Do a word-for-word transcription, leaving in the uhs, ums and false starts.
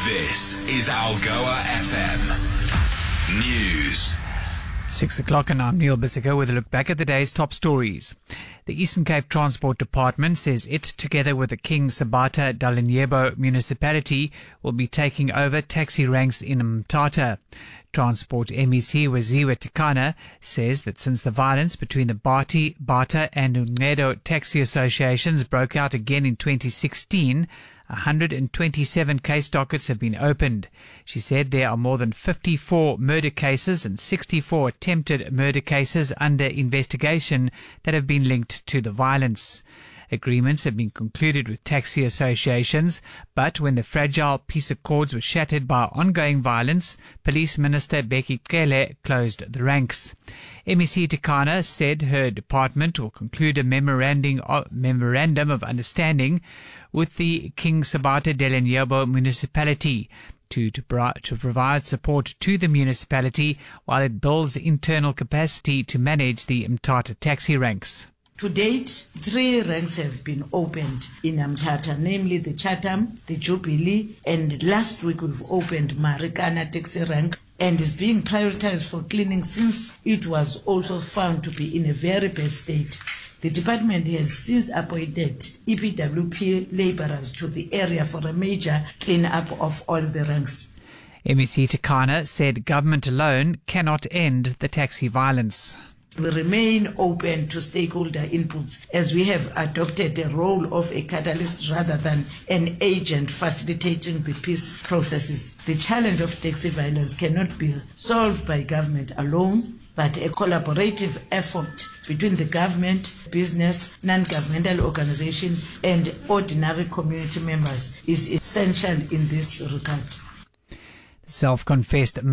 This is Algoa F M News. Six o'clock and I'm Neil Bissiger with a look back at the day's top stories. The Eastern Cape Transport Department says it, together with the King Sabata Dalindyebo municipality, will be taking over taxi ranks in Mthatha. Transport M E C Waziwe Tikana says that since the violence between the Bati, Bata and Uncedo taxi associations broke out again in twenty sixteen, one hundred twenty-seven case dockets have been opened. She said there are more than fifty-four murder cases and sixty-four attempted murder cases under investigation that have been linked to the violence. Agreements have been concluded with taxi associations, but when the fragile peace accords were shattered by ongoing violence, Police Minister Bheki Cele closed the ranks. M E C Tikana said her department will conclude a memorandum of, memorandum of understanding with the King Sabata Dalindyebo municipality to, to, to provide support to the municipality while it builds internal capacity to manage the Mthatha taxi ranks. To date, three ranks have been opened in Mthatha, namely the Chatham, the Jubilee, and last week we've opened Marikana taxi rank, and is being prioritized for cleaning since it was also found to be in a very bad state. The department has since appointed E P W P laborers to the area for a major clean-up of all the ranks. M E C Tikana said government alone cannot end the taxi violence. We remain open to stakeholder inputs as we have adopted the role of a catalyst rather than an agent facilitating the peace processes. The challenge of taxi violence cannot be solved by government alone, but a collaborative effort between the government, business, non-governmental organizations, and ordinary community members is essential in this regard. Self-confessed